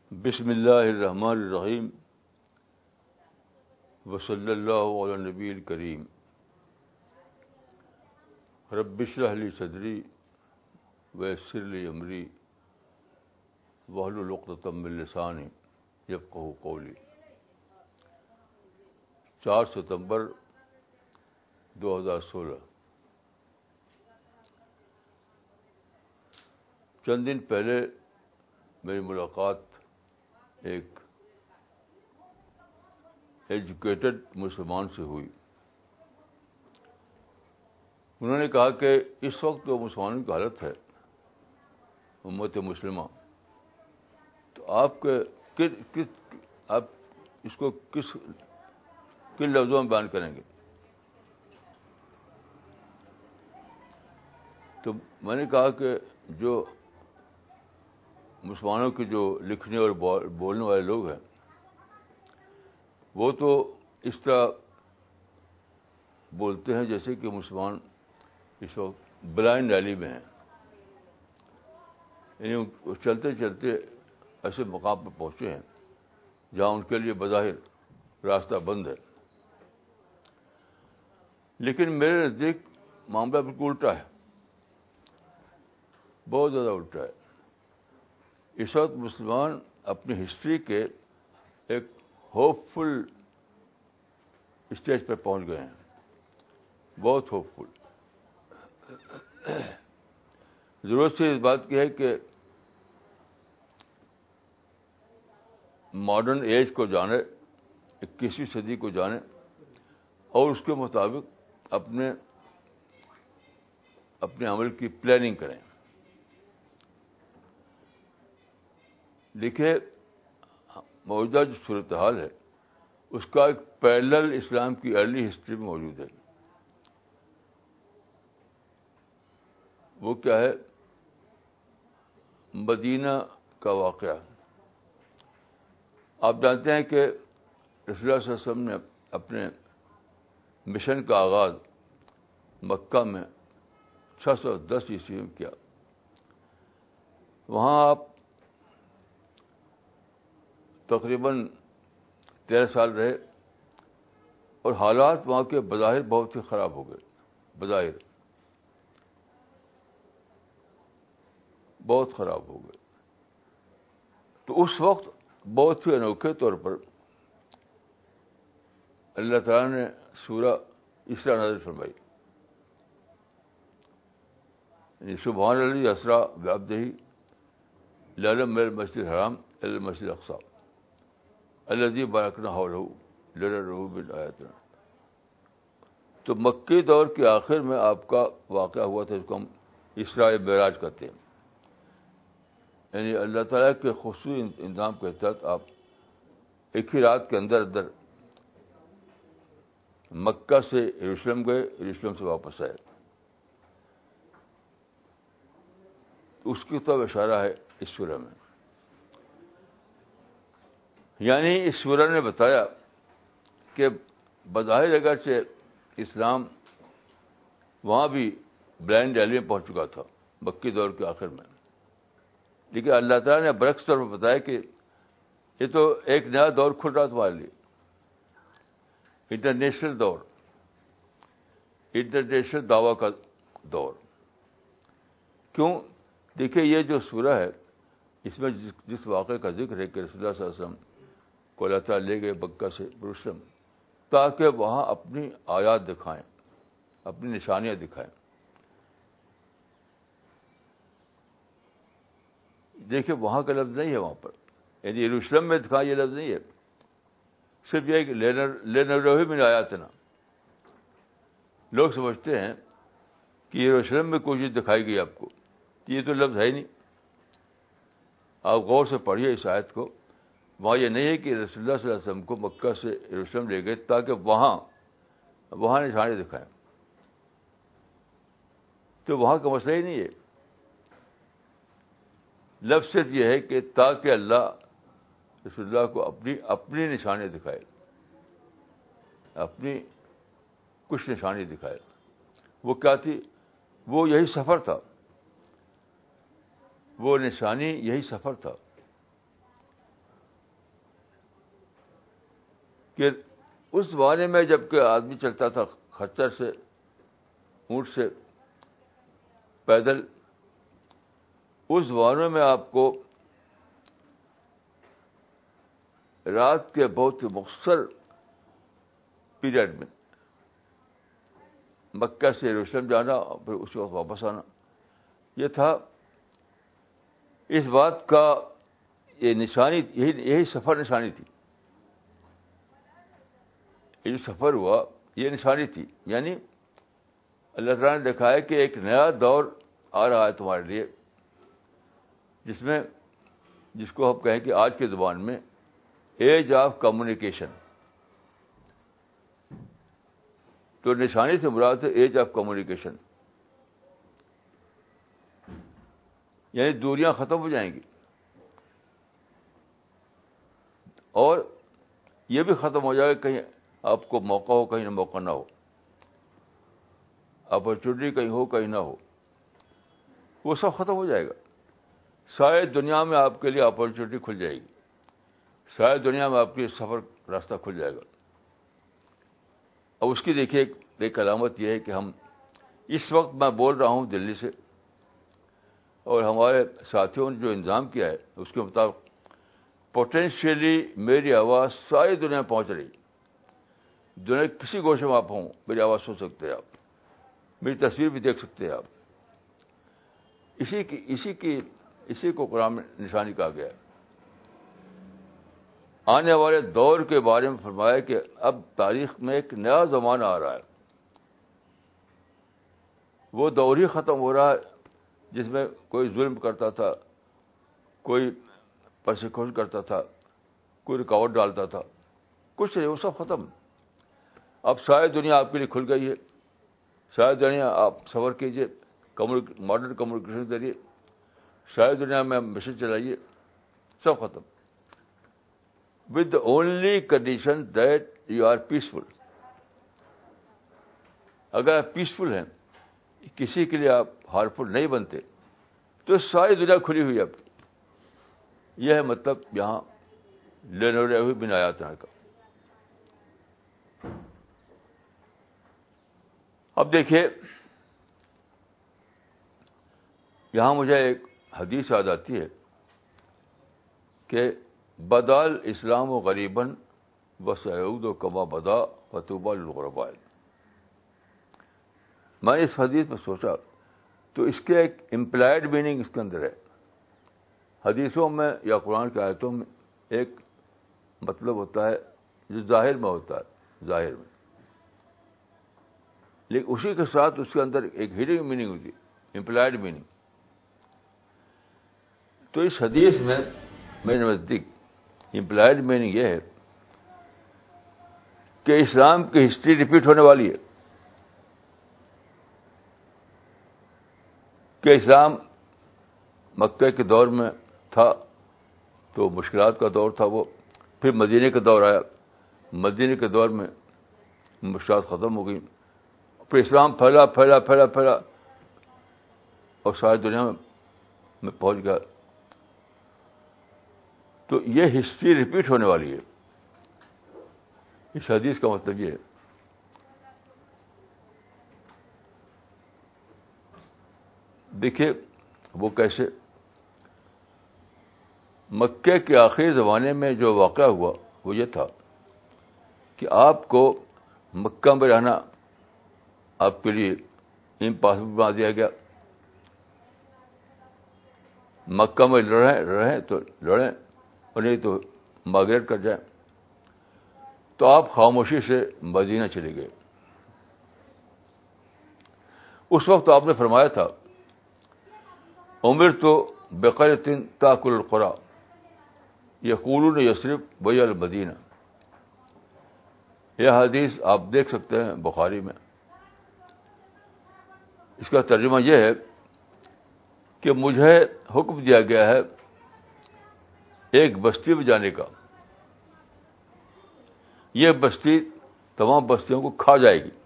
بسم اللہ الرحمن الرحیم وصلی اللہ علی نبی الکریم رب اشرح لی صدری ویسر لی امری واحلل عقدۃ من لسانی یفقہوا قولی۔ 4 ستمبر 2016۔ چند دن پہلے میری ملاقات ایک ایجوکیٹڈ مسلمان سے ہوئی۔ انہوں نے کہا کہ اس وقت جو مسلمانوں کی حالت ہے امت مسلمہ، تو آپ اس کو کن لفظوں میں بیان کریں گے؟ تو میں نے کہا کہ جو مسلمانوں کے جو لکھنے اور بولنے والے لوگ ہیں وہ تو اس طرح بولتے ہیں جیسے کہ مسلمان اس وقت بلائنڈ ایلی میں ہیں، یعنی چلتے چلتے ایسے مقام پر پہنچے ہیں جہاں ان کے لیے بظاہر راستہ بند ہے، لیکن میرے نزدیک معاملہ بالکل الٹا ہے، بہت زیادہ الٹا ہے۔ اس وقت مسلمان اپنی ہسٹری کے ایک ہوپ فل اسٹیج پر پہنچ گئے ہیں، بہت ہوپ فل۔ ضرورت سے اس بات کی ہے کہ ماڈرن ایج کو جانے، 21ویں صدی کو جانے اور اس کے مطابق اپنے عمل کی پلاننگ کریں۔ دیکھیے، موجودہ جو صورتحال ہے اس کا ایک پیرلل اسلام کی ارلی ہسٹری میں موجود ہے۔ وہ کیا ہے؟ مدینہ کا واقعہ۔ آپ جانتے ہیں کہ رسول اللہ صلی اللہ علیہ وسلم نے اپنے مشن کا آغاز مکہ میں 610 عیسوی میں کیا۔ وہاں آپ تقریباً 13 سال رہے اور حالات وہاں کے بظاہر بہت ہی خراب ہو گئے، بظاہر بہت خراب ہو گئے۔ تو اس وقت بہت ہی انوکھے طور پر اللہ تعالیٰ نے سورہ اسراء نازل فرمائی، یعنی سبحان الذی اسریٰ بعبدہ لیلا من المسجد الحرام الی المسجد الاقصی الذی بارکنا حولہ لنریہ من آیاتنا۔ تو مکی دور کے آخر میں آپ کا واقعہ ہوا تھا، جس کو ہم اسراء معراج کہتے ہیں، یعنی اللہ تعالیٰ کے خصوصی انتظام کے تحت آپ ایک ہی رات کے اندر مکہ سے یروشلم گئے، یروشلم سے واپس آئے۔ اس کی طرف اشارہ ہے اس سورہ میں، یعنی اس سورہ نے بتایا کہ بظاہر اگرچہ اسلام وہاں بھی بلائنڈ ایلی میں پہنچ چکا تھا مکی دور کے آخر میں، لیکن اللہ تعالیٰ نے برعکس طور پر بتایا کہ یہ تو ایک نیا دور کھل رہا تمہارے لیے، انٹرنیشنل دور، انٹرنیشنل دعویٰ کا دور۔ کیوں؟ دیکھیے، یہ جو سورہ ہے اس میں جس واقعے کا ذکر ہے کہ رسول اللہ صلی اللہ علیہ وسلم کو اللہ تعالیٰ لے گئے مکہ سے یروشلم تاکہ وہاں اپنی آیات دکھائیں، اپنی نشانیاں دکھائیں۔ دیکھیے، وہاں کا لفظ نہیں ہے، وہاں پر یعنی یروشلم میں دکھائیں یہ لفظ نہیں ہے، صرف یہ کہ لنریہ من آیاتنا۔ لوگ سمجھتے ہیں کہ یروشلم میں کوئی چیز دکھائی گئی آپ کو، یہ تو لفظ ہے ہی نہیں۔ آپ غور سے پڑھیے اس آیت کو، وہاں یہ نہیں ہے کہ رسول اللہ صلی اللہ علیہ وسلم کو مکہ سے یروشلم لے گئے تاکہ وہاں نشانی دکھائیں، تو وہاں کا مسئلہ ہی نہیں ہے۔ لفظ صرف یہ ہے کہ تاکہ اللہ رسول اللہ کو اپنی نشانی دکھائے، اپنی کچھ نشانی دکھائے۔ وہ کیا تھی؟ وہ یہی سفر تھا، وہ نشانی یہی سفر تھا۔ کہ اس زمانے میں جب کہ آدمی چلتا تھا خچر سے، اونٹ سے، پیدل، اس زمانے میں آپ کو رات کے بہت مختصر پیریڈ میں مکہ سے یروشلم جانا اور پھر اس وقت واپس آنا، یہ تھا اس بات کا، یہ نشانی، یہی سفر نشانی تھی. یہ جو سفر ہوا یہ نشانی تھی، یعنی اللہ تعالیٰ نے دیکھا ہے کہ ایک نیا دور آ رہا ہے تمہارے لیے، جس کو ہم کہیں کہ آج کے زبان میں ایج آف کمیونیکیشن. تو نشانی سے مراد ہے ایج آف کمیونیکیشن، یعنی دوریاں ختم ہو جائیں گی، اور یہ بھی ختم ہو جائے گا کہیں آپ کو موقع ہو کہیں موقع نہ ہو، اپرچونیٹی کہیں ہو کہیں نہ ہو، وہ سب ختم ہو جائے گا. ساری دنیا میں آپ کے لیے اپرچونیٹی کھل جائے گی، ساری دنیا میں آپ کے سفر راستہ کھل جائے گا. اب اس کی دیکھیے ایک علامت یہ ہے کہ ہم اس وقت، میں بول رہا ہوں دلی سے، اور ہمارے ساتھیوں نے جو انتظام کیا ہے اس کے مطابق پوٹینشیلی میری آواز ساری دنیا میں پہنچ رہی. دنیا کے کسی گوشے میں آپ ہوں میری آواز سن سکتے ہیں آپ، میری تصویر بھی دیکھ سکتے ہیں آپ. اسی کو قرآن میں نشانی کہا گیا ہے. آنے والے دور کے بارے میں فرمایا کہ اب تاریخ میں ایک نیا زمانہ آ رہا ہے. وہ دور ہی ختم ہو رہا ہے جس میں کوئی ظلم کرتا تھا، کوئی پرسیکیوشن کرتا تھا، کوئی رکاوٹ ڈالتا تھا. کچھ نہیں، وہ سب ختم. اب ساری دنیا آپ کے لیے کھل گئی ہے، ساری دنیا آپ سفر کیجیے ماڈرن کمیونیکیشن کے ذریعے، ساری دنیا میں میسج چلائیے، سب ختم. With only condition that you are peaceful. اگر آپ پیسفل ہیں، کسی کے لیے آپ ہارمفل نہیں بنتے، تو ساری دنیا کھلی ہوئی ہے آپ کی. یہ ہے مطلب یہاں لینے ہوئے بن آیات کا. اب دیکھیے یہاں مجھے ایک حدیث یاد آتی ہے کہ بدال اسلام و غریباً وسیعود و کما بدا وطوبى للغرباء. میں اس حدیث میں سوچا تو اس کے ایک امپلائڈ میننگ اس کے اندر ہے. حدیثوں میں یا قرآن کی آیتوں میں ایک مطلب ہوتا ہے جو ظاہر میں ہوتا ہے، ظاہر میں، لیکن اسی کے ساتھ اس کے اندر ایک ہڈن میننگ ہوتی ہے، امپلائڈ میننگ. تو اس حدیث میں میرے نزدیک امپلائڈ میننگ یہ ہے کہ اسلام کی ہسٹری ریپیٹ ہونے والی ہے، کہ اسلام مکہ کے دور میں تھا تو مشکلات کا دور تھا وہ، پھر مدینے کا دور آیا، مدینے کے دور میں مشکلات ختم ہو گئی، پھر اسلام پھیلا پھیلا پھیلا پھیلا اور ساری دنیا میں پہنچ گیا. تو یہ ہسٹری ریپیٹ ہونے والی ہے. اس حدیث کا مطلب یہ ہے. دیکھیے وہ کیسے، مکے کے آخری زمانے میں جو واقعہ ہوا وہ یہ تھا کہ آپ کو مکہ میں رہنا آپ کے لیے امپاسبل بنا دیا گیا. مکہ میں رہیں تو لڑیں اور نہیں تو مائگریٹ کر جائیں. تو آپ خاموشی سے مدینہ چلے گئے. اس وقت آپ نے فرمایا تھا امرت بقرۃ تاکل القری یقولون یثرب وهي المدینہ. یہ حدیث آپ دیکھ سکتے ہیں بخاری میں. اس کا ترجمہ یہ ہے کہ مجھے حکم دیا گیا ہے ایک بستی میں جانے کا، یہ بستی تمام بستیوں کو کھا جائے گی.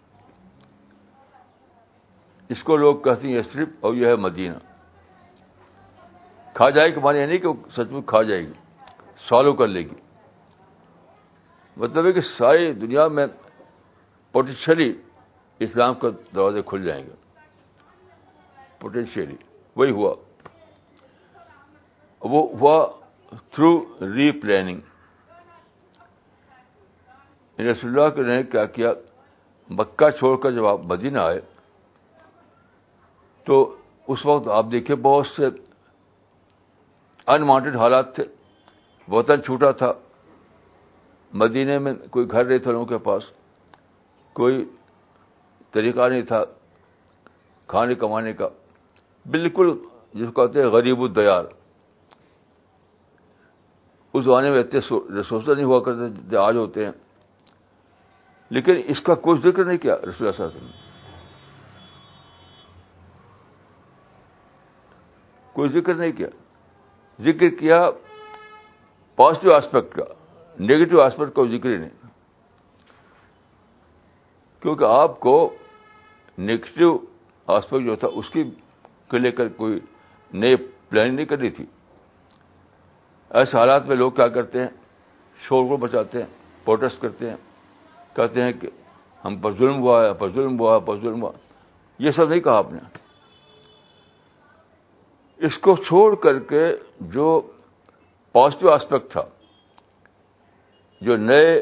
اس کو لوگ کہتے ہیں یثرب اور یہ ہے مدینہ. کھا جائے گی معنی یہ نہیں کہ وہ سچ میں کھا جائے گی، سالو کر لے گی. مطلب ہے کہ ساری دنیا میں پوٹینشلی اسلام کا دروازے کھل جائیں گے. پوٹینشیلی وہی ہوا. وہ ہوا تھرو ری پلاننگ. رسول اللہ نے کیا کیا, مکہ چھوڑ کر جب آپ مدینہ آئے تو اس وقت آپ دیکھیں بہت سے انوانٹیڈ حالات تھے. وطن چھوٹا تھا, مدینے میں کوئی گھر نہیں تھا لوگوں کے پاس, کوئی طریقہ نہیں تھا کھانے کمانے کا, بالکل جس کو کہتے ہیں غریب الدیار. اس زمانے میں اتنے ریسورسز نہیں ہوا کرتے جو آج ہوتے ہیں. لیکن اس کا کوئی ذکر نہیں کیا رسول اللہ صلی اللہ علیہ وسلم نے, کوئی ذکر نہیں کیا. ذکر کیا پازیٹو ایسپیکٹ کا, نیگیٹو ایسپیکٹ کا ذکر ہی نہیں. کیونکہ آپ کو نیگیٹو ایسپیکٹ جو تھا اس کی کو لے کر کوئی نئی پلاننگ نہیں کرنی تھی. ایسے حالات میں لوگ کیا کرتے ہیں, شور مچاتے ہیں, پروٹیسٹ کرتے ہیں, کہتے ہیں کہ ہم پر ظلم ہوا ہے, پر ظلم ہوا, پر ظلم ہوا. یہ سب نہیں کہا آپ نے. اس کو چھوڑ کر کے جو پازیٹو ایسپیکٹ تھا, جو نئے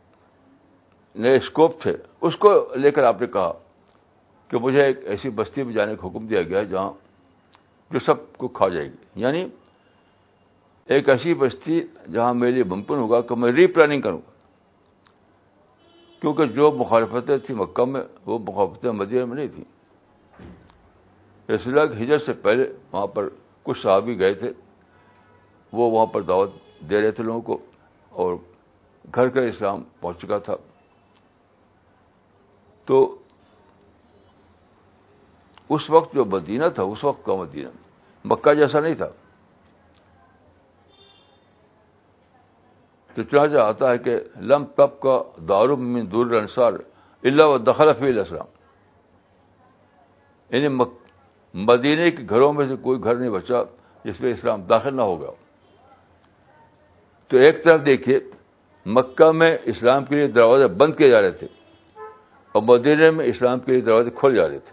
اسکوپ تھے, اس کو لے کر آپ نے کہا کہ مجھے ایک ایسی بستی میں جانے کا حکم دیا گیا ہے جہاں جو سب کو کھا جائے گی. یعنی ایک ایسی بستی جہاں میرے لیے ممکن ہوگا کہ میں ری پلاننگ کروں, کیونکہ جو مخالفتیں تھیں مکہ میں وہ مخالفتیں مدینہ میں نہیں تھیں. رسول اللہ کی ہجرت سے پہلے وہاں پر کچھ صحابی گئے تھے, وہ وہاں پر دعوت دے رہے تھے لوگوں کو, اور گھر کا اسلام پہنچ چکا تھا. تو اس وقت جو مدینہ تھا, اس وقت کا مدینہ مکہ جیسا نہیں تھا. تو چنانچہ آتا ہے کہ لم تب کا دار من دور الانصار الا ودخل فی الاسلام. یعنی مدینے کے گھروں میں سے کوئی گھر نہیں بچا جس میں اسلام داخل نہ ہوگا. تو ایک طرف دیکھیے مکہ میں اسلام کے لیے دروازے بند کیے جا رہے تھے, اور مدینے میں اسلام کے لیے دروازے کھل جا رہے تھے.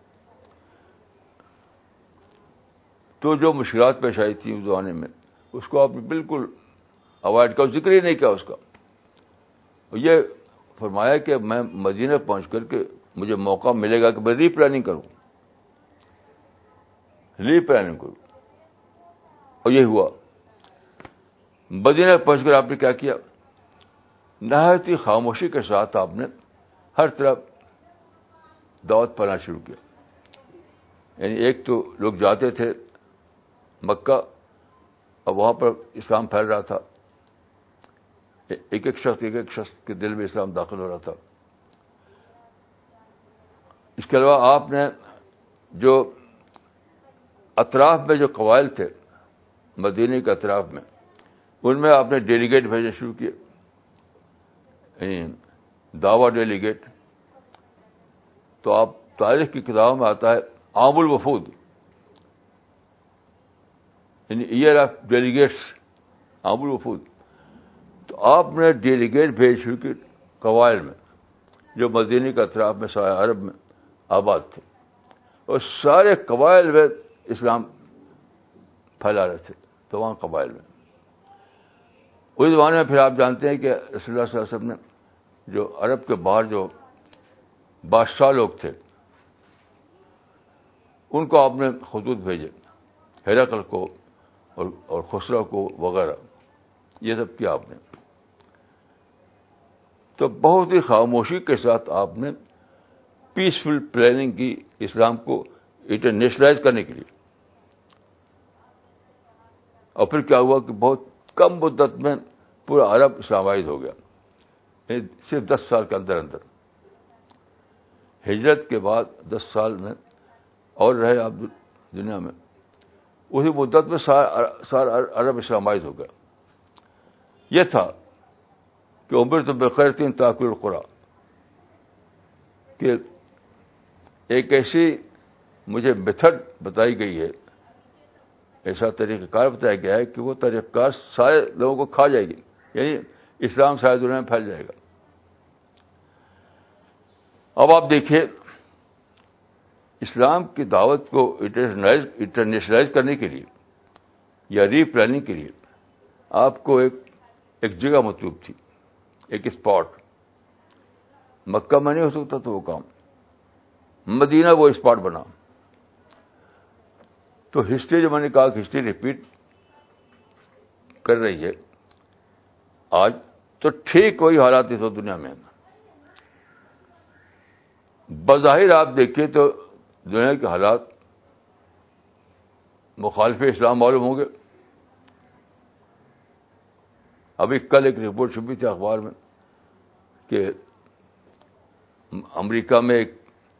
تو جو مشکلات پیش آئی تھیں اس زمانے میں, اس کو آپ نے بالکل اوائڈ کا, ذکر ہی نہیں کیا اس کا. یہ فرمایا کہ میں مدینہ پہنچ کر کے مجھے موقع ملے گا کہ میں ری پلاننگ کروں. اور یہ ہوا. مدینہ پہنچ کر آپ نے کیا کیا, نہایت ہی خاموشی کے ساتھ آپ نے ہر طرف دعوت پھیلانا شروع کیا. یعنی ایک تو لوگ جاتے تھے مکہ, اور وہاں پر اسلام پھیل رہا تھا, ایک ایک شخص کے دل میں اسلام داخل ہو رہا تھا. اس کے علاوہ آپ نے جو اطراف میں جو قبائل تھے مدینے کے اطراف میں, ان میں آپ نے ڈیلیگیٹ بھیجنے شروع کیے, یعنی دعوی ڈیلیگیٹ. تو آپ تاریخ کی کتابوں میں آتا ہے عام الوفود, یعنی ایئر آف ڈیلیگیٹس, عام الوفود. تو آپ نے ڈیلیگیٹ بھیج شروع کی قبائل میں جو مدینے کے اطراف میں سایہ عرب میں آباد تھے, اور سارے قبائل میں اسلام پھیلا رہے تھے تمام قبائل میں. اس زمانے میں پھر آپ جانتے ہیں کہ رسول اللہ صلی اللہ علیہ وسلم نے جو عرب کے باہر جو بادشاہ لوگ تھے ان کو آپ نے خطوط بھیجے, ہرقل کو اور خسرو کو وغیرہ, یہ سب کیا آپ نے. تو بہت ہی خاموشی کے ساتھ آپ نے پیسفل پلاننگ کی اسلام کو انٹرنیشنلائز کرنے کے لیے. اور پھر کیا ہوا کہ بہت کم مدت میں پورا عرب اسلامائز ہو گیا, صرف 10 سال کے اندر اندر. ہجرت کے بعد 10 سال میں اور رہے آپ دنیا میں, اسی مدت میں سارا عرب اسلامائز ہو گیا. یہ تھا کہ عمر تو بخیر تین تاکل القرا, کہ ایک ایسی مجھے میتھڈ بتائی گئی ہے, ایسا طریقہ کار بتایا گیا ہے کہ وہ طریقہ کار سارے لوگوں کو کھا جائے گی. یعنی اسلام ساری دنیا میں پھیل جائے گا. اب آپ دیکھیے اسلام کی دعوت کو انٹرنیشنلائز کرنے کے لیے یا ری پلاننگ کے لیے آپ کو ایک جگہ مطلوب تھی, ایک اسپاٹ. مکہ میں نہیں ہو سکتا تو وہ کام, مدینہ وہ اسپاٹ بنا. تو ہسٹری جو میں نے کہا کہ ہسٹری ریپیٹ کر رہی ہے آج, تو ٹھیک وہی حالات اس وقت دنیا میں ہیں. بظاہر آپ دیکھیے تو دنیا کے حالات مخالف اسلام معلوم ہوں گے. ابھی کل ایک رپورٹ چھپی تھی اخبار میں کہ امریکہ میں ایک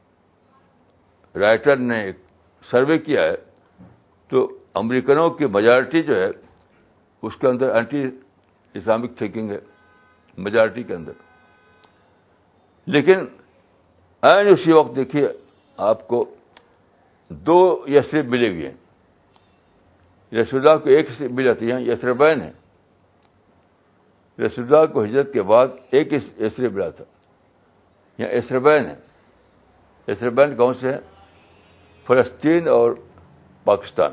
رائٹر نے ایک سروے کیا ہے, تو امریکنوں کی میجارٹی جو ہے اس کے اندر اینٹی اسلامک تھنکنگ ہے, میجارٹی کے اندر. لیکن عین اسی وقت دیکھیے آپ کو 2 یثرب ملے ہوئے ہیں. رسول اللہ کو ایک ملا تھی, یہاں یثربین ہے. رسول اللہ کو ہجرت کے بعد ایک یثرب ملا تھا, یہاں یثربین ہے. یثربین کون سے ہیں؟ فلسطین اور پاکستان.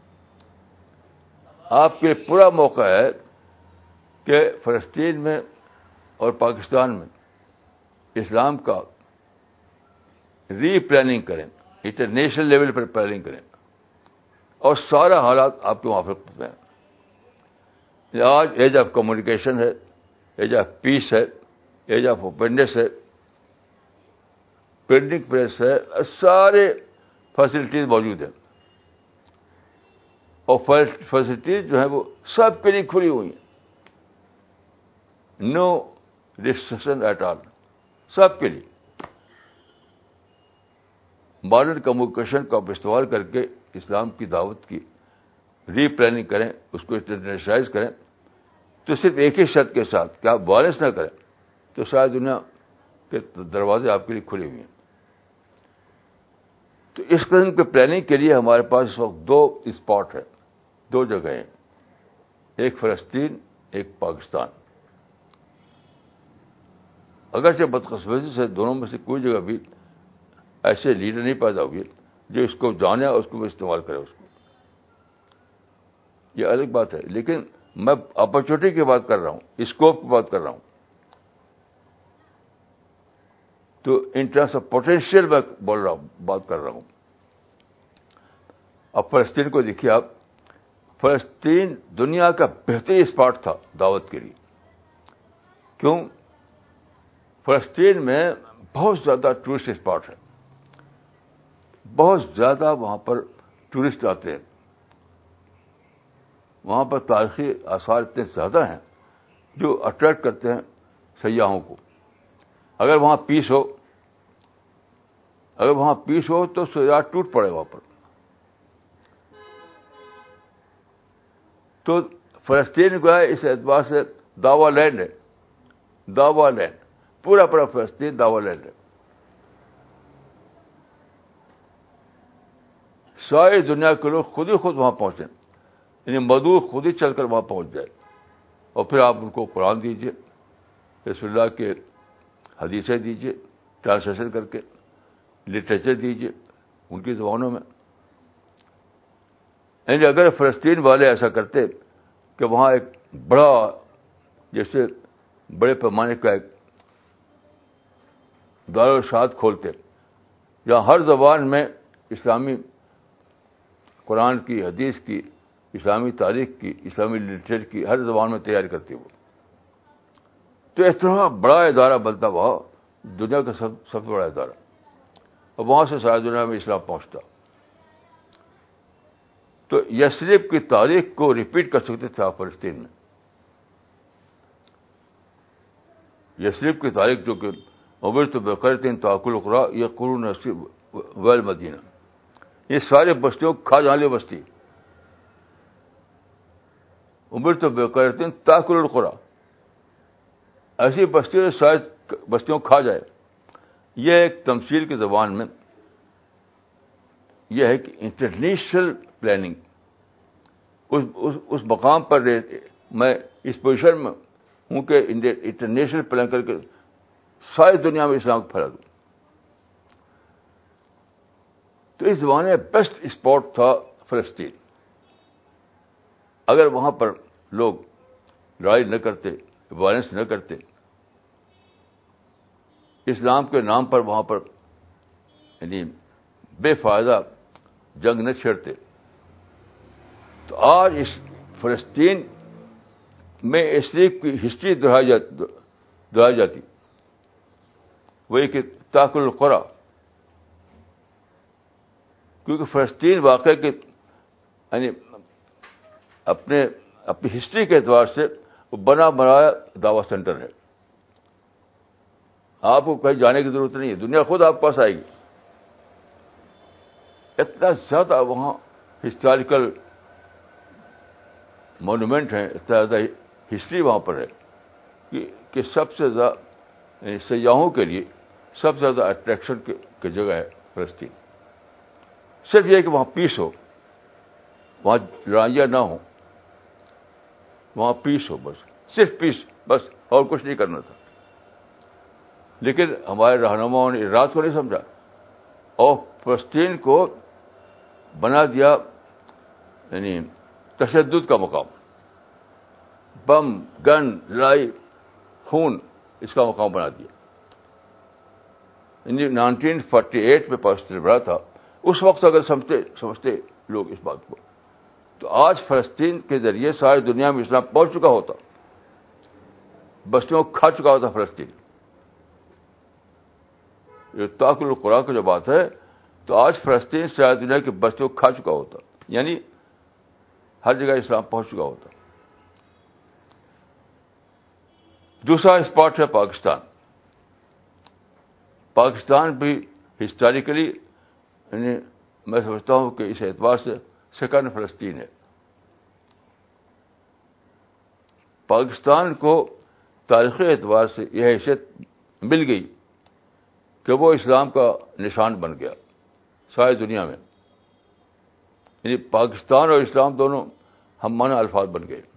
آپ کے لیے پورا موقع ہے کہ فلسطین میں اور پاکستان میں اسلام کا ری پلاننگ کریں, انٹرنیشنل لیول پر پلاننگ کریں, اور سارا حالات آپ کے موافق ہیں. آج ایج آف کمیونیکیشن ہے, ایج آف پیس ہے, ایج آف اوپننس ہے, پرنٹنگ پریس ہے, سارے فیسلٹیز موجود ہیں. اور فیسلٹیز جو ہیں وہ سب کے لیے کھلی ہوئی ہیں, نو ریسٹرکشن ایٹ آل, سب کے لیے. ماڈرن کمیونیکیشن کا آپ استعمال کر کے اسلام کی دعوت کی ری پلاننگ کریں, اس کو انٹرنیشنلائز کریں, تو صرف ایک ہی شرط کے ساتھ کہ آپ وائلنس نہ کریں, تو ساری دنیا کے دروازے آپ کے لیے کھلے ہوئے ہیں. تو اس قسم کے پلاننگ کے لیے ہمارے پاس اس وقت 2 اسپاٹ ہیں, 2 جگہیں ہیں, ایک فلسطین, ایک پاکستان. اگرچہ بدقسمتی سے دونوں میں سے کوئی جگہ بھی ایسے لیڈر نہیں پیدا ہوئے جو اس کو جانے اور اس کو استعمال کرے. اس کو یہ الگ بات ہے, لیکن میں اپرچونیٹی کی بات کر رہا ہوں, اسکوپ کی بات کر رہا ہوں. تو ان ٹرمس آف پوٹینشیل میں بول رہا ہوں, بات کر رہا ہوں. اب فلسطین کو دیکھیے آپ, فلسطین دنیا کا بہترین اسپاٹ تھا دعوت کے لیے. کیوں؟ فلسطین میں بہت زیادہ ٹورسٹ اسپاٹ ہے, بہت زیادہ وہاں پر ٹورسٹ آتے ہیں. وہاں پر تاریخی آثار اتنے زیادہ ہیں جو اٹریکٹ کرتے ہیں سیاحوں کو. اگر وہاں پیس ہو تو سیاح ٹوٹ پڑے وہاں پر. تو فلسطین جو ہے اس اعتبار سے دعوی لینڈ ہے, دعوی لینڈ, پورا فلسطین دعوی لینڈ ہے. ساری دنیا کے لوگ خود ہی خود وہاں پہنچیں, یعنی مدعو خود ہی چل کر وہاں پہنچ جائے, اور پھر آپ ان کو قرآن دیجیے, رسول اللہ کے حدیثیں دیجیے ٹرانسلیشن کر کے, لٹریچر دیجیے ان کی زبانوں میں. یعنی اگر فلسطین والے ایسا کرتے کہ وہاں ایک بڑا, جیسے بڑے پیمانے کا ایک دارالارشاد کھولتے جہاں ہر زبان میں اسلامی قرآن کی, حدیث کی, اسلامی تاریخ کی, اسلامی لٹریچر کی ہر زبان میں تیاری کرتے وہ, تو اس طرح بڑا ادارہ بنتا وہاں, دنیا کا سب سے بڑا ادارہ, اور وہاں سے ساری دنیا میں اسلام پہنچتا. تو یثرب کی تاریخ کو ریپیٹ کر سکتے تھے آپ فلسطین میں. یثرب کی تاریخ جو کہ امرت بقرۃ تاکل القریٰ یقولون والمدینہ, یہ سارے بستیوں کھا جانے والی بستی. امرت بقرۃ تاکل القریٰ, ایسی بستی جو شاید بستیوں کھا جائے. یہ ایک تمثیل کی زبان میں یہ ہے کہ انٹرنیشنل پلاننگ اس مقام پر میں اس پوزیشن میں ہوں کہ انٹرنیشنل پلان کر کے ساری دنیا میں اسلام کو پھیلا دوں. تو اس زمانے میں بیسٹ اسپاٹ تھا فلسطین. اگر وہاں پر لوگ لڑائی نہ کرتے, وائلنس نہ کرتے, اسلام کے نام پر وہاں پر یعنی بے فائدہ جنگ نہ چھیڑتے, تو آج اس فلسطین میں اسلیپ کی ہسٹری دہرائی جاتی, وہی کہ تاکل القرا, کیونکہ فلسطین واقعہ کے یعنی اپنی ہسٹری کے اعتبار سے وہ بنا بنایا دعوی سینٹر ہے. آپ کو کہیں جانے کی ضرورت نہیں ہے, دنیا خود آپ کے پاس آئے گی. اتنا زیادہ وہاں ہسٹوریکل مونومنٹ ہیں, اتنا زیادہ ہسٹری وہاں پر ہے کہ سب سے زیادہ یعنی سیاحوں کے لیے سب سے زیادہ اٹریکشن کی جگہ ہے فلسطین. صرف یہ کہ وہاں پیس ہو, وہاں لڑائیاں نہ ہوں, وہاں پیس ہو, بس صرف پیس, بس اور کچھ نہیں کرنا تھا. لیکن ہمارے رہنماؤں نے رات کو نہیں سمجھا اور فلسطین کو بنا دیا یعنی تشدد کا مقام, بم, گن, لڑائی, خون, اس کا مقام بنا دیا. 1948 میں پاکستان بڑا تھا, اس وقت اگر سمجھتے لوگ اس بات کو, تو آج فلسطین کے ذریعے ساری دنیا میں اسلام پہنچ چکا ہوتا, بستیوں کو کھا چکا ہوتا فلسطین. یہ تاکل القرآن کی جو بات ہے, تو آج فلسطین ساری دنیا کی بستیوں کو کھا چکا ہوتا, یعنی ہر جگہ اسلام پہنچ چکا ہوتا. دوسرا اسپاٹ ہے پاکستان. پاکستان بھی ہسٹوریکلی یعنی میں سمجھتا ہوں کہ اس اعتبار سے سیکنڈ فلسطین ہے. پاکستان کو تاریخی اعتبار سے یہ حیثیت مل گئی کہ وہ اسلام کا نشان بن گیا ساری دنیا میں. یعنی پاکستان اور اسلام دونوں ہم معنی الفاظ بن گئے.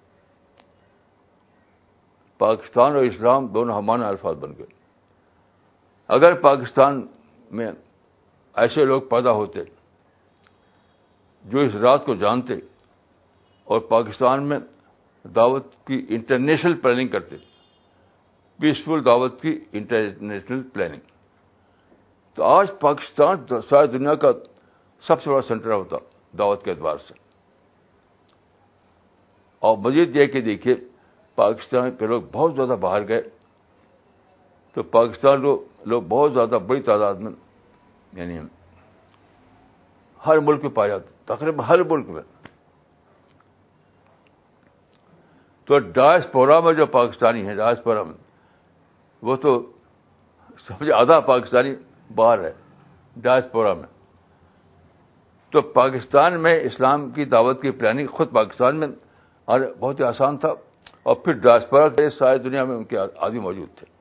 پاکستان اور اسلام دونوں ہم معنی الفاظ بن گئے. اگر پاکستان میں ایسے لوگ پیدا ہوتے جو اس رات کو جانتے اور پاکستان میں دعوت کی انٹرنیشنل پلاننگ کرتے, پیسفل دعوت کی انٹرنیشنل پلاننگ, تو آج پاکستان ساری دنیا کا سب سے بڑا سینٹر ہوتا دعوت کے اعتبار سے. اور مزید یہ کہ دیکھیے پاکستان کے لوگ بہت زیادہ باہر گئے, تو پاکستان لوگ بہت زیادہ بڑی تعداد میں یعنی ہر ملک میں پائے جاتے, تقریباً ہر ملک میں. تو ڈائسپورا میں جو پاکستانی ہیں, ڈائسپورا میں وہ تو سمجھے آدھا پاکستانی باہر ہے ڈائسپورا میں. تو پاکستان میں اسلام کی دعوت کی پلاننگ خود پاکستان میں اور بہت ہی آسان تھا, اور پھر ڈائسپورا کے ساری دنیا میں ان کے آدمی موجود تھے.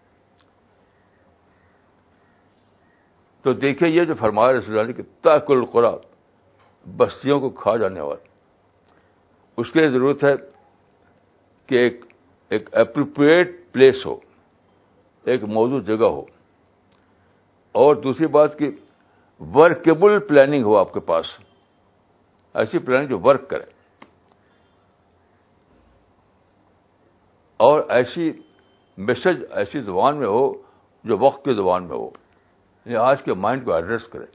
تو دیکھیے یہ جو فرمایا رسول اللہ کہ تاکل القرا, بستیوں کو کھا جانے والا, اس کے لیے ضرورت ہے کہ ایک اپروپریٹ پلیس ہو, ایک موزوں جگہ ہو, اور دوسری بات کہ ورکیبل پلاننگ ہو آپ کے پاس, ایسی پلاننگ جو ورک کرے, اور ایسی میسج ایسی زبان میں ہو جو وقت کی زبان میں ہو, یعنی آج کے مائنڈ کو ایڈریس کرے.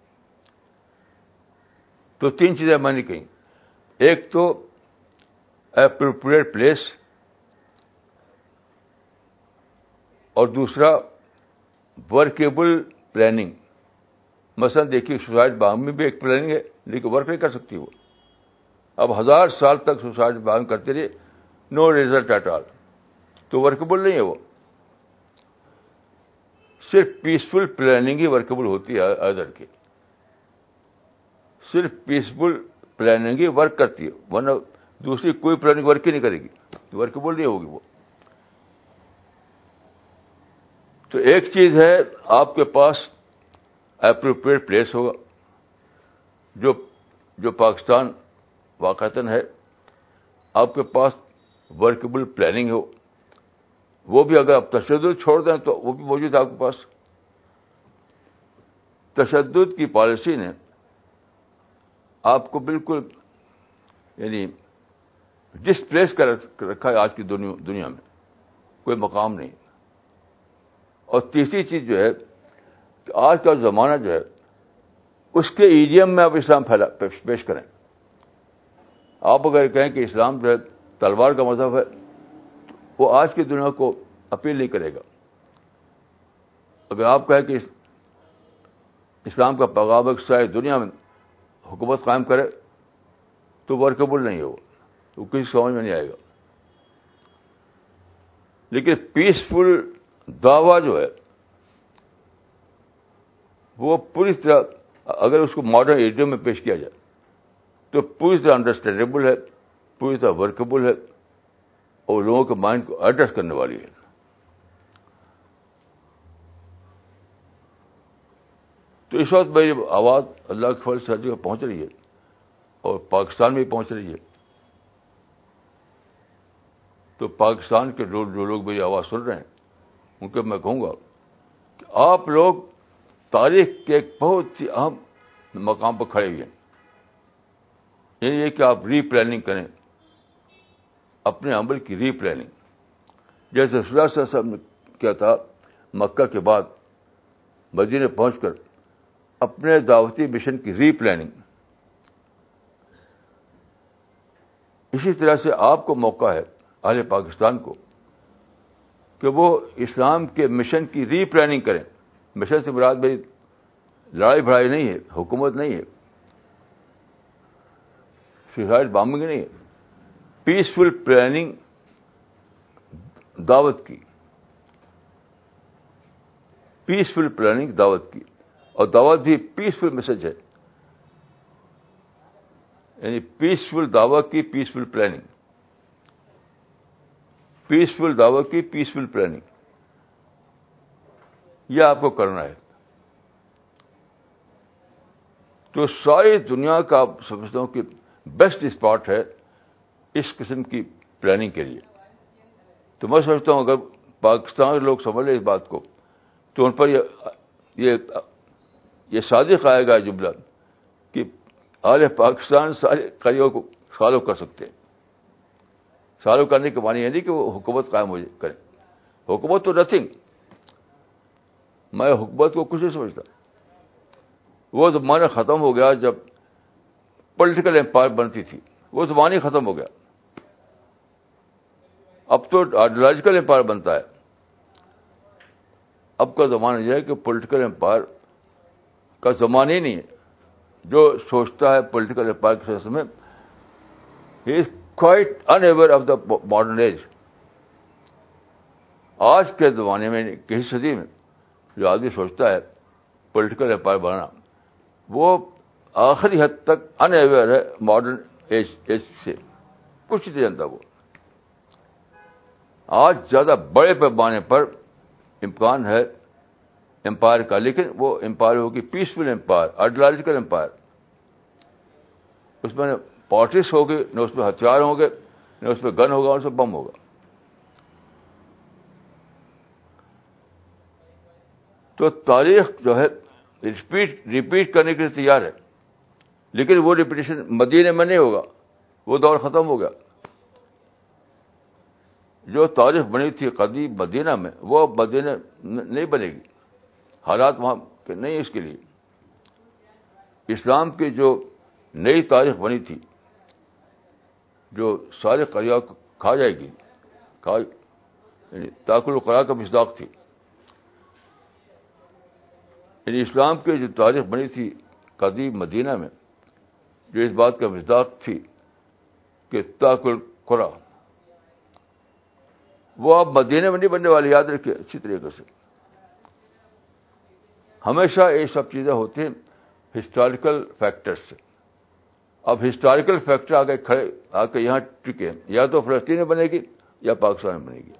تو تین چیزیں میں نے کہیں, ایک تو اپروپریٹ پلیس, اور دوسرا ورکیبل پلاننگ. مثلا دیکھیے سوسائٹی باغ میں بھی ایک پلاننگ ہے, لیکن ورک نہیں کر سکتی وہ. اب 1000 سال تک سوسائٹی باغ کرتے رہے, نو ریزلٹ ایٹ آل, تو ورکیبل نہیں ہے وہ. صرف پیسفل پلاننگ ہی ورکیبل ہوتی ہے ادھر کی, صرف پیسفل پلاننگ ہی ورک کرتی ہے, ورنہ دوسری کوئی پلاننگ ورک ہی نہیں کرے گی, ورکیبل نہیں ہوگی وہ. تو ایک چیز ہے آپ کے پاس اپروپریٹ پلیس ہوگا, جو پاکستان واقعتاً ہے. آپ کے پاس ورکیبل پلاننگ ہو, وہ بھی اگر آپ تشدد چھوڑ دیں تو وہ بھی موجود ہے آپ کے پاس. تشدد کی پالیسی نے آپ کو بالکل یعنی ڈسپلیس کر رکھا ہے آج کی دنیا میں. کوئی مقام نہیں. اور تیسری چیز جو ہے کہ آج کا زمانہ جو ہے اس کے ایڈیم میں آپ اسلام پیش کریں. آپ اگر کہیں کہ اسلام جو ہے تلوار کا مذہب ہے تو وہ آج کی دنیا کو اپیل نہیں کرے گا. اگر آپ کہیں کہ اسلام کا پیغام ایک ساری دنیا میں حکومت قائم کرے تو ورکبل نہیں ہو, وہ کسی سمجھ میں نہیں آئے گا. لیکن پیسفل دعویٰ جو ہے وہ پوری طرح, اگر اس کو ماڈرن ایڈیم میں پیش کیا جائے تو پوری طرح انڈرسٹینڈیبل ہے, پوری طرح ورکبل ہے اور لوگوں کے مائنڈ کو ایڈریس کرنے والی ہے. تو اس وقت میری آواز اللہ کے فضل سے ہر جگہ پہنچ رہی ہے اور پاکستان میں بھی پہنچ رہی ہے. تو پاکستان کے جو لوگ میری آواز سن رہے ہیں ان کو میں کہوں گا کہ آپ لوگ تاریخ کے ایک بہت ہی اہم مقام پر کھڑے ہوئے ہیں. یعنی یہ کہ آپ ری پلاننگ کریں, اپنے عمل کی ری پلاننگ. جیسے رسول اللہ صلی اللہ علیہ وسلم نے کیا تھا مکہ کے بعد مدینے پہنچ کر اپنے دعوتی مشن کی ری پلاننگ. اسی طرح سے آپ کو موقع ہے اہل پاکستان کو کہ وہ اسلام کے مشن کی ری پلاننگ کریں. مشن سے مراد میری لڑائی بھڑائی نہیں ہے, حکومت نہیں ہے, سوسائڈ بامبنگ نہیں ہے, پیسفل پلاننگ دعوت کی, پیسفل پلاننگ دعوت کی. اور دعوت بھی پیسفل میسج ہے, یعنی پیسفل دعوت کی پیسفل پلاننگ, پیسفل دعوت کی پیسفل پلاننگ, یہ آپ کو کرنا ہے. تو ساری دنیا کا آپ سمجھتا ہوں کہ بیسٹ اسپاٹ ہے اس قسم کی پلاننگ کے لیے. تو میں سمجھتا ہوں اگر پاکستان کے لوگ سمجھ لیں اس بات کو تو ان پر یہ صادق آئے گا جملہ کہ اہل پاکستان سارے قریوں کو سالو کر سکتے ہیں. سالو کرنے کے معنی یہ نہیں کہ وہ حکومت قائم ہو کریں. حکومت تو نتھنگ, میں حکومت کو کچھ نہیں سمجھتا. وہ زمانہ ختم ہو گیا جب پولیٹیکل امپائر بنتی تھی, وہ زمانہ ختم ہو گیا. اب تو آئیڈیالوجیکل امپائر بنتا ہے. اب کا زمانہ یہ ہے کہ پولیٹیکل امپائر کا زمانہ ہی نہیں ہے. جو سوچتا ہے پولیٹیکل امپائر کے سلسلے میں ہی is quite unaware of the modern age. آج کے زمانے میں کسی صدی میں جو آدمی سوچتا ہے پولیٹیکل امپائر بنانا وہ آخری حد تک اناویئر ہے ماڈرن ایج سے, کچھ نہیں جانتا. وہ آج زیادہ بڑے پیمانے پر امکان ہے امپائر کا, لیکن وہ امپائر ہوگی پیسفل امپائر, آئیڈیالوجیکل امپائر. اس میں نہ پالیٹکس ہوگی, نہ اس میں ہتھیار ہوں گے, نہ اس میں گن ہوگا, اور اس میں بم ہوگا. تو تاریخ جو ہے ریپیٹ کرنے کے لیے تیار ہے, لیکن وہ ریپیٹیشن مدینے میں نہیں ہوگا. وہ دور ختم ہو گیا. جو تاریخ بنی تھی قدیم مدینہ میں وہ مدینہ نہیں بنے گی. حالات وہاں کے نہیں. اس کے لیے اسلام کی جو نئی تاریخ بنی تھی جو سارے قریہ کو کھا جائے گی, یعنی تاکل القرا کا مصداق تھی. یعنی اسلام کی جو تاریخ بنی تھی قدیم مدینہ میں جو اس بات کا مصداق تھی کہ تاکل القرا, وہ اب مدینے میں نہیں بننے والی. یاد رکھیے اچھی طریقے سے. ہمیشہ یہ سب چیزیں ہوتی ہیں ہسٹوریکل فیکٹر سے. اب ہسٹوریکل فیکٹر آ کے یہاں ٹکے, یا تو فلسطین میں بنے گی یا پاکستان میں بنے گی,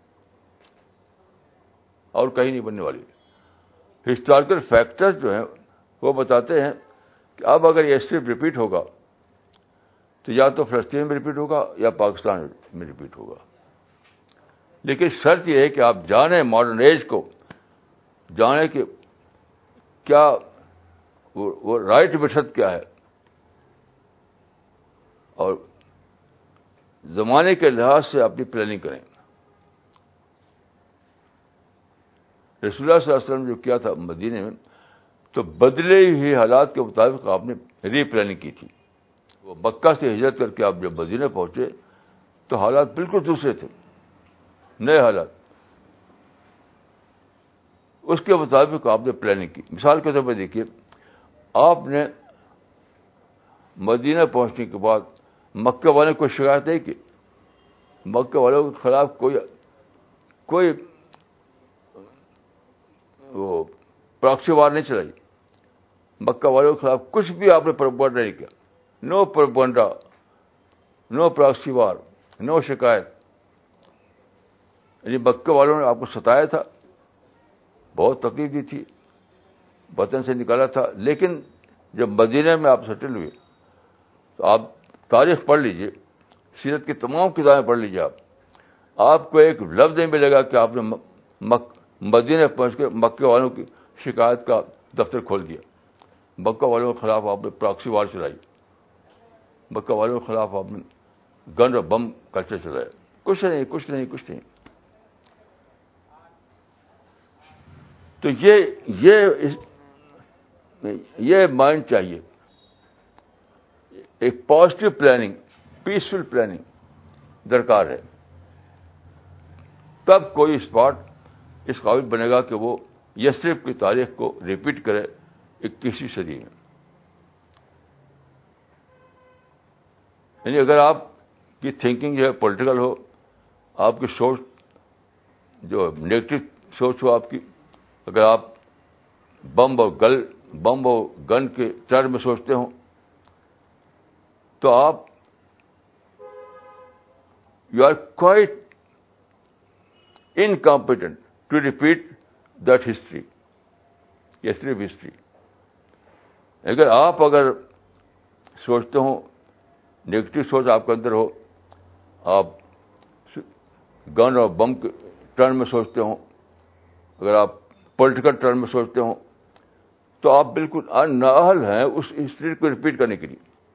اور کہیں نہیں بننے والی. ہسٹوریکل فیکٹر جو ہیں وہ بتاتے ہیں کہ اب اگر یہ صرف ریپیٹ ہوگا تو یا تو فلسطین میں ریپیٹ ہوگا یا پاکستان میں ریپیٹ ہوگا. لیکن شرط یہ ہے کہ آپ جانیں ماڈرن ایج کو، جانیں کہ کیا وہ رائٹ میتھڈ کیا ہے، اور زمانے کے لحاظ سے اپنی پلاننگ کریں. رسول اللہ صلی اللہ علیہ وسلم جو کیا تھا مدینے میں، تو بدلے ہوئے حالات کے مطابق آپ نے ری پلاننگ کی تھی. وہ مکہ سے ہجرت کر کے آپ جب مدینے پہنچے تو حالات بالکل دوسرے تھے، نئے حالات. اس کے مطابق آپ نے پلاننگ کی. مثال کے طور پہ دیکھیے، آپ نے مدینہ پہنچنے کے بعد مکہ والے کو شکایت نہیں کی، مکہ والوں کے خلاف کوئی وہ پراکسی وار نہیں چلائی، مکہ والوں کے خلاف کچھ بھی آپ نے پروپیگنڈا نہیں کیا. نو پروپیگنڈا، نو پراکسی وار، نو شکایت. یعنی مکہ والوں نے آپ کو ستایا تھا، بہت تکلیف دی تھی، وطن سے نکالا تھا، لیکن جب مدینہ میں آپ سیٹل ہوئے تو آپ تاریخ پڑھ لیجئے، سیرت کی تمام کتابیں پڑھ لیجئے، آپ کو ایک لفظ نہیں ملے گا کہ آپ نے مدینہ پہنچ کے مکہ والوں کی شکایت کا دفتر کھول دیا، مکہ والوں کے خلاف آپ نے پراکسی وار چلائی، مکہ والوں کے خلاف آپ نے گن اور بم کلچر چلایا. کچھ نہیں، کچھ نہیں، کچھ نہیں. تو یہ مائنڈ چاہیے، ایک پازیٹو پلاننگ، پیسفل پلاننگ درکار ہے. تب کوئی اسپاٹ اس قابل بنے گا کہ وہ یثرب کی تاریخ کو ریپیٹ کرے 21ویں صدی میں. یعنی اگر آپ کی تھنکنگ جو ہے پولیٹیکل ہو، آپ کی سوچ جو نیگیٹو سوچ ہو آپ کی، اگر آپ بم اور گن کے ٹرم میں سوچتے ہوں تو آپ you are quite incompetent to repeat that history, yesterday's history. اگر سوچتے ہوں، نیگیٹو سوچ آپ کے اندر ہو، آپ گن اور بم کے ٹرم میں سوچتے ہوں، اگر آپ پولیٹیکل ٹرم میں سوچتے ہوں، تو آپ بالکل نااہل ہیں اس ہسٹری کو ریپیٹ کرنے کے لیے.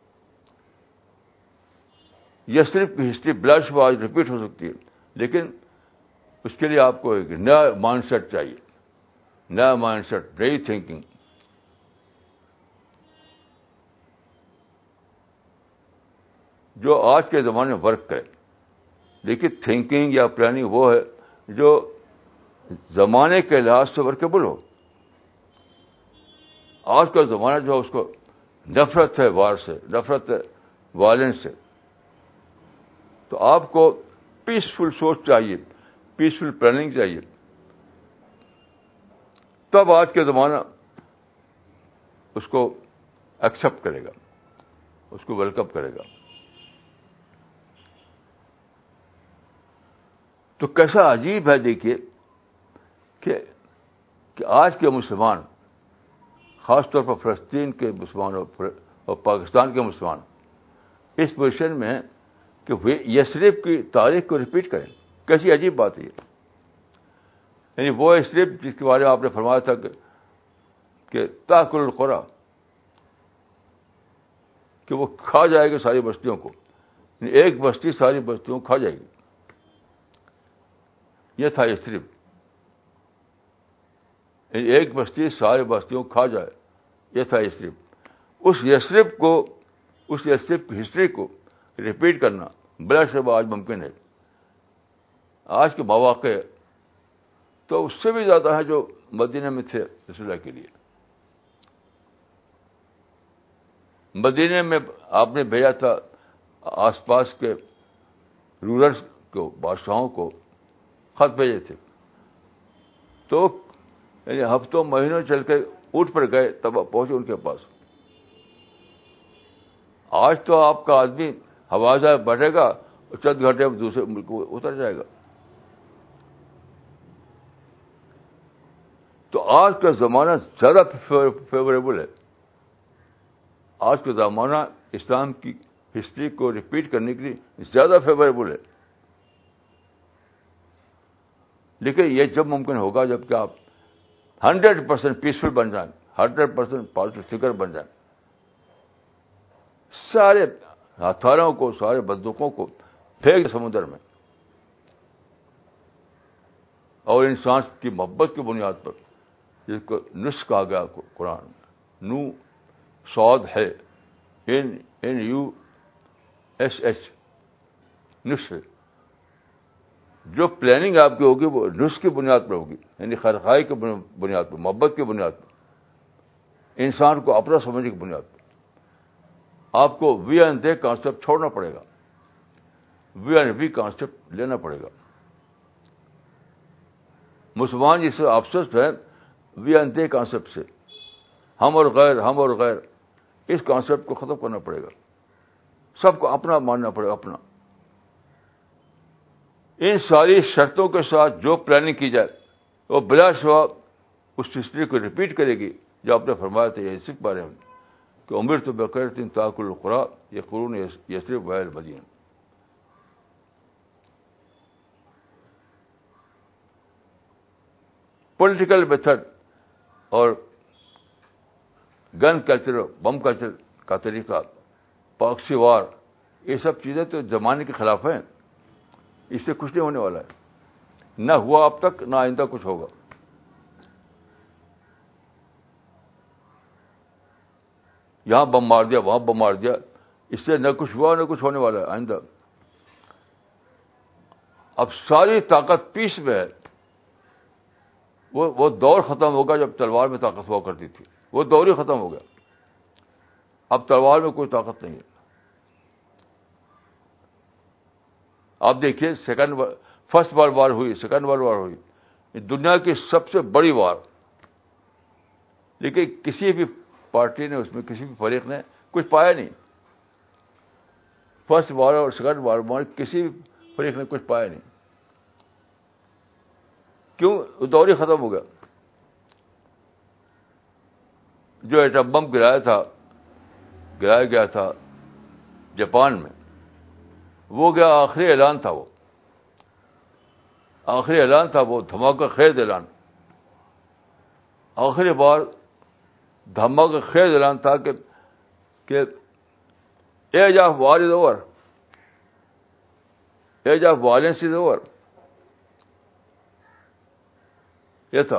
یثرب کی ہسٹری بلا شبہ آج ریپیٹ ہو سکتی ہے، لیکن اس کے لیے آپ کو ایک نیا مائنڈ سیٹ چاہیے، نیا مائنڈ سیٹ، نئی تھنکنگ. جو آج کے زمانے میں ورک کرے. دیکھیے تھنکنگ یا پلاننگ وہ ہے جو زمانے کے لحاظ سے ورکیبل ہو. آج کا زمانہ جو ہے اس کو نفرت ہے وار سے، نفرت ہے وائلنس سے. تو آپ کو پیسفل سوچ چاہیے، پیسفل پلاننگ چاہیے. تب آج کے زمانہ اس کو ایکسپٹ کرے گا، اس کو ویلکم کرے گا. تو کیسا عجیب ہے دیکھیے کہ آج کے مسلمان، خاص طور پر فلسطین کے مسلمان اور پاکستان کے مسلمان اس پوزیشن میں ہیں کہ وہ یثرب کی تاریخ کو ریپیٹ کریں. کیسی عجیب بات ہے یہ. یعنی وہ یثرب جس کے بارے میں آپ نے فرمایا تھا کہ تاکل القری، کہ وہ کھا جائے گی ساری بستیوں کو، یعنی ایک بستی ساری بستیوں کو کھا جائے گی. یہ تھا یثرب. یعنی ایک بستی ساری بستیوں کو کھا جائے، یہ تھا یثرب. اس یثرب کی ہسٹری کو ریپیٹ کرنا بلا شبہ آج ممکن ہے. آج کے مواقع تو اس سے بھی زیادہ ہے جو مدینہ میں تھے رسول اللہ کے لیے. مدینہ میں آپ نے بھیجا تھا آس پاس کے رولرز کو، بادشاہوں کو خط بھیجے تھے، تو یعنی ہفتوں مہینوں چل کے اونٹ پر گئے تب پہنچے ان کے پاس. آج تو آپ کا آدمی ہوائی جہاز بیٹھے گا اور چند گھنٹے میں دوسرے ملک کو اتر جائے گا. تو آج کا زمانہ زیادہ فیوریبل ہے. آج کا زمانہ اسلام کی ہسٹری کو ریپیٹ کرنے کے لیے زیادہ فیوریبل ہے. لیکن یہ جب ممکن ہوگا جب کہ آپ 100% پیسفل بن جائیں, 100% پازیٹو تھنکر بن جائیں, سارے ہتھیاروں کو, سارے بندوقوں کو پھینک دیں سمندر میں, اور انسان کی محبت کی بنیاد پر, جس کو نس کہا گیا قرآن میں, نو صاد ہے, NUSH, نس ہے. جو پلاننگ آپ کی ہوگی وہ نس کی بنیاد پر ہوگی, یعنی خیرخواہی کی بنیاد پر, محبت کی بنیاد پر, انسان کو اپنا سمجھنے کی بنیاد پر. آپ کو وی اینڈ دے کانسیپٹ چھوڑنا پڑے گا, وی اینڈ وی کانسیپٹ لینا پڑے گا. مسلمان جس سے آبسسڈ ہے وی اینڈ دے کانسیپٹ سے, ہم اور غیر, ہم اور غیر, اس کانسیپٹ کو ختم کرنا پڑے گا. سب کو اپنا ماننا پڑے گا, اپنا. ان ساری شرطوں کے ساتھ جو پلاننگ کی جائے وہ بلا شبہ اس ہسٹری کو ریپیٹ کرے گی جو آپ نے فرمایا تھا یسرب کے بارے میں, کہ عمر تو بخیر تین تاکل القرا یہ قرون یسرب ویل مدینہ. پولیٹیکل میتھڈ اور گن کلچر, بم کلچر کا طریقہ, پاکسی وار, یہ سب چیزیں تو زمانے کے خلاف ہیں. اس سے کچھ نہیں ہونے والا ہے, نہ ہوا اب تک, نہ آئندہ کچھ ہوگا. یہاں بم مار دیا, وہاں بم مار دیا, اس سے نہ کچھ ہوا نہ کچھ ہونے والا ہے آئندہ. اب ساری طاقت پیس میں ہے. وہ دور ختم ہوگا جب تلوار میں طاقت ہوا کرتی تھی, وہ دور ہی ختم ہو گیا. اب تلوار میں کوئی طاقت نہیں ہے. آپ دیکھیے فرسٹ ورلڈ وار ہوئی, سیکنڈ ورلڈ وار ہوئی, دنیا کی سب سے بڑی وار, لیکن کسی بھی پارٹی نے, اس میں کسی بھی فریق نے کچھ پایا نہیں. فرسٹ وار اور سیکنڈ وار میں کسی بھی فریق نے کچھ پایا نہیں. کیوں؟ دور ہی ختم ہو گیا. جو ایٹم بم گرایا گیا تھا جاپان میں, وہ گیا آخری اعلان تھا, وہ آخری اعلان تھا, وہ دھماکہ خیز اعلان, آخری بار دھماکہ خیز اعلان تھا کہ age of war is over, age of violence is over. یہ تھا.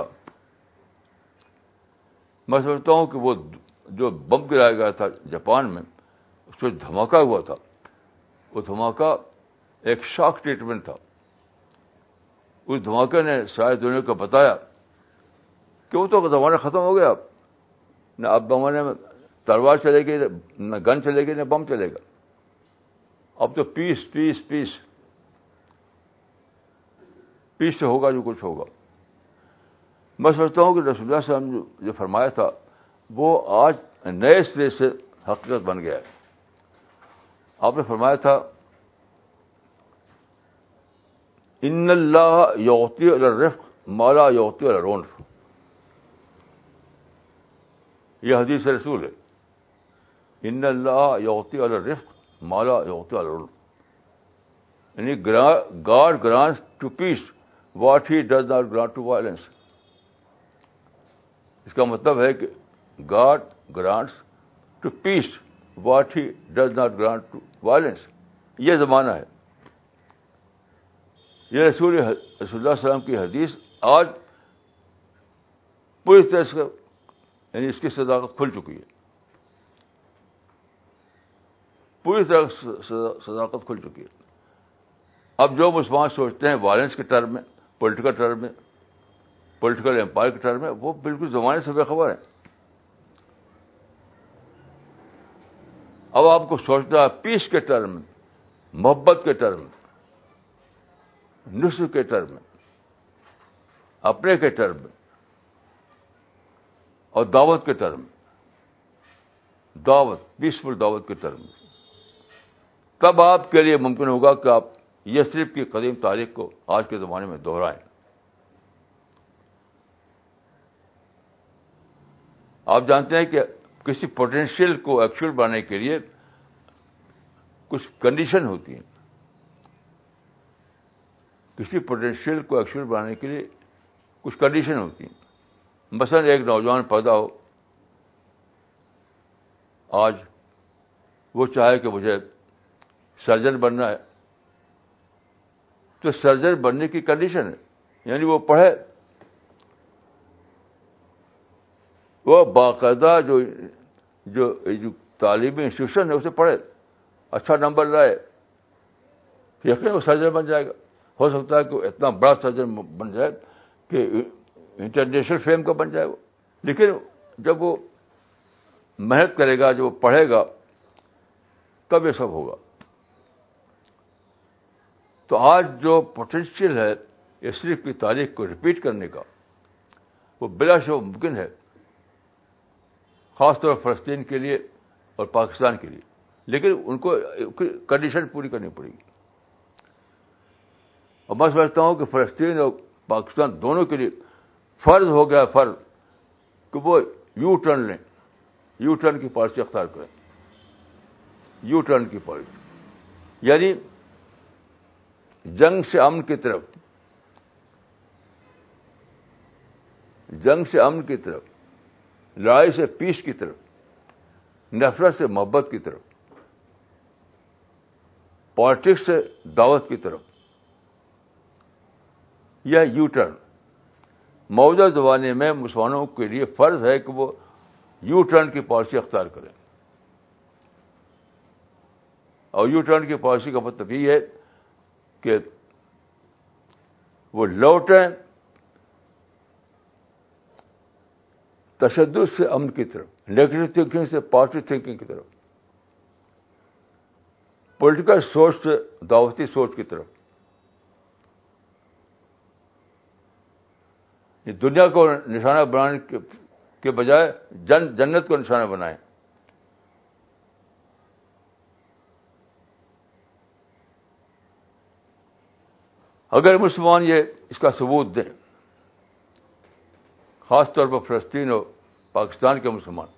میں سمجھتا ہوں کہ وہ جو بم گرایا گیا تھا جاپان میں, اس پہ دھماکہ ہوا تھا, وہ دھماکہ ایک شاک ٹریٹمنٹ تھا. اس دھماکے نے ساری دنیا کو بتایا کہ وہ تو زمانہ ختم ہو گیا. نہ اب زمانے میں تلوار چلے گی, نہ گن چلے گی, نہ بم چلے گا. اب تو پیس پیس پیس, پیس سے ہوگا جو کچھ ہوگا. میں سمجھتا ہوں کہ رسول اللہ صلی اللہ علیہ وسلم جو فرمایا تھا وہ آج نئے سرے سے حقیقت بن گیا ہے. آپ نے فرمایا تھا ان اللہ یعطی علی الرفق ما لا یعطی علی العنف. یہ حدیث رسول ہے. ان اللہ یعطی علی الرفق ما لا یعطی علی العنف, یعنی God grants to peace what he does not grant to violence. اس کا مطلب ہے کہ God grants to peace what he does not grant to violence. یہ زمانہ ہے. یہ رسول اللہ صلی اللہ علیہ وسلم کی حدیث آج پوری طرح سے, یعنی اس کی صداقت کھل چکی ہے, پوری طرح صداقت کھل چکی ہے. اب جو مسلمان سوچتے ہیں وائلنس کے ٹرم میں, پولیٹیکل ٹرم میں, پولیٹیکل امپائر کے ٹرم میں, وہ بالکل زمانے سے بے خبر ہے. اب آپ کو سوچنا ہے پیس کے ٹرم میں, محبت کے ٹرم میں, نصر کے ٹرم میں, اپنے کے ٹرم میں, اور دعوت کے ٹرم میں, دعوت, پیسفل دعوت کے ٹرم میں. تب آپ کے لیے ممکن ہوگا کہ آپ یثرب کی قدیم تاریخ کو آج کے زمانے میں دہرائیں. آپ جانتے ہیں کہ کسی پوٹینشیل کو ایکچوئل بنانے کے لیے کچھ کنڈیشن ہوتی ہیں. کسی پوٹینشیل کو ایکچوئل بنانے کے لیے کچھ کنڈیشن ہوتی ہیں. مثلا ایک نوجوان پیدا ہو, آج وہ چاہے کہ مجھے سرجن بننا ہے, تو سرجن بننے کی کنڈیشن ہے, یعنی وہ پڑھے, وہ باقاعدہ جو تعلیمی انسٹیٹیوشن ہے اسے پڑھے, اچھا نمبر لائے, یقین وہ سرجن بن جائے گا. ہو سکتا ہے کہ اتنا بڑا سرجن بن جائے کہ انٹرنیشنل فیم کا بن جائے وہ. لیکن جب وہ محنت کرے گا, جب وہ پڑھے گا, تب یہ سب ہوگا. تو آج جو پوٹینشیل ہے اسریف کی تاریخ کو ریپیٹ کرنے کا, وہ بلا شبہ ممکن ہے, خاص طور پر فلسطین کے لیے اور پاکستان کے لیے. لیکن ان کو کنڈیشن پوری کرنی پڑے گی. اور میں سمجھتا ہوں کہ فلسطین اور پاکستان دونوں کے لیے فرض ہو گیا, فرض کہ وہ یو ٹرن لیں, یو ٹرن کی پالیسی اختیار کریں. یو ٹرن کی پالیسی یعنی جنگ سے امن کی طرف, جنگ سے امن کی طرف, لڑائی سے پیس کی طرف, نفرت سے محبت کی طرف, پالیٹکس سے دعوت کی طرف. یہ یو ٹرن موجودہ زمانے میں مسلمانوں کے لیے فرض ہے کہ وہ یو ٹرن کی پالیسی اختیار کریں. اور یو ٹرن کی پالیسی کا مطلب یہ ہے کہ وہ لوٹیں تشدد سے امن کی طرف, نیگیٹو تھنکنگ سے پازیٹو تھنکنگ کی طرف, پولیٹیکل سوچ سے دعوتی سوچ کی طرف. یہ دنیا کو نشانہ بنانے کے بجائے جنت کو نشانہ بنائیں. اگر مسلمان اس کا ثبوت دیں, خاص طور پر فلسطین اور پاکستان کے مسلمان,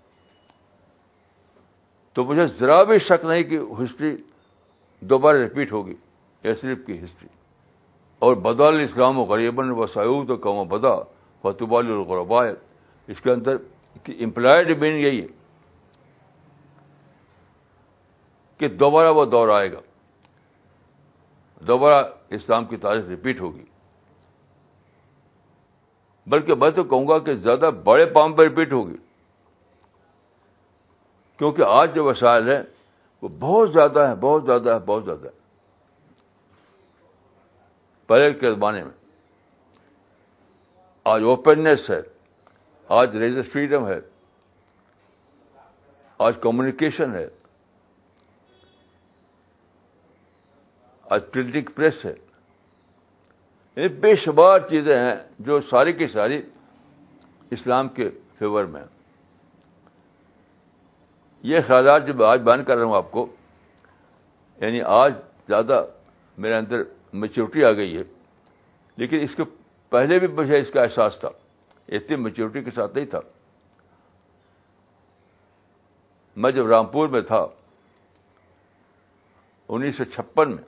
تو مجھے ذرا بھی شک نہیں کہ ہسٹری دوبارہ ریپیٹ ہوگی, یثرب کی ہسٹری. اور بدل الاسلام و غریباً و سعود و قوم بدا فتوبى للغرباء, اس کے اندر امپلائڈ میننگ یہی ہے کہ دوبارہ وہ دور آئے گا, دوبارہ اسلام کی تاریخ ریپیٹ ہوگی. بلکہ میں تو کہوں گا کہ زیادہ بڑے پام پر ریپیٹ ہوگی, کیونکہ آج جو وسائل ہیں وہ بہت زیادہ ہیں, بہت زیادہ ہے, بہت زیادہ ہے پہلے کے زمانے میں. آج اوپننیس ہے, آج ریلیجس فریڈم ہے, آج کمیونیکیشن ہے, آج پرنٹنگ پریس ہے. یہ بے شمار چیزیں ہیں جو ساری کی ساری اسلام کے فیور میں ہیں. یہ خیالات جو میں آج بیان کر رہا ہوں آپ کو, یعنی آج زیادہ میرے اندر میچورٹی آ گئی ہے, لیکن اس کے پہلے بھی مجھے اس کا احساس تھا, اتنی میچورٹی کے ساتھ نہیں تھا. میں جب رامپور میں تھا 1956 میں,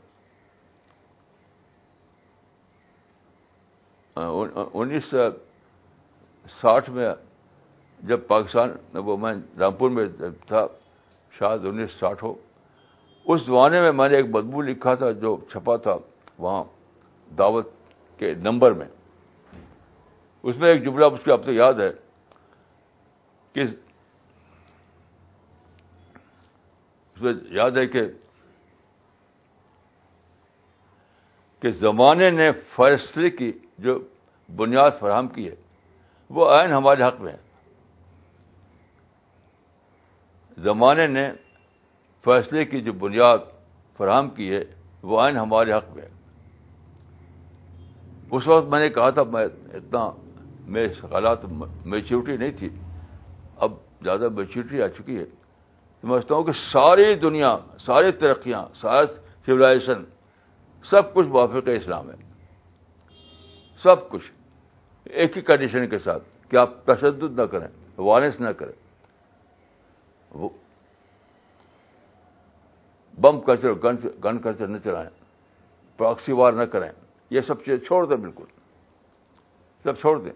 1960 میں جب پاکستان وہ میں رامپور میں تھا, شاید 1960 ہو, اس زمانے میں نے ایک مضمون لکھا تھا جو چھپا تھا وہاں دعوت کے نمبر میں. اس میں ایک جملہ مجھ کو اب تک یاد ہے کہ اس میں یاد ہے کہ زمانے نے فیصلے کی جو بنیاد فراہم کی ہے وہ عین ہمارے حق میں ہے. زمانے نے فیصلے کی جو بنیاد فراہم کی ہے وہ عین ہمارے حق میں ہے. اس وقت میں نے کہا تھا, میرے خیالات میچورٹی نہیں تھی, اب زیادہ میچورٹی آ چکی ہے. سمجھتا ہوں کہ ساری دنیا, ساری ترقیاں, سارا سویلائزیشن, سب کچھ موافق اسلام ہے. سب کچھ ایک ہی کنڈیشن کے ساتھ کہ آپ تشدد نہ کریں, وائلنس نہ کریں, بم کلچر, گن کلچر نہ چلائیں, پراکسی وار نہ کریں, یہ سب چیزیں چھوڑ دیں، بالکل سب چھوڑ دیں.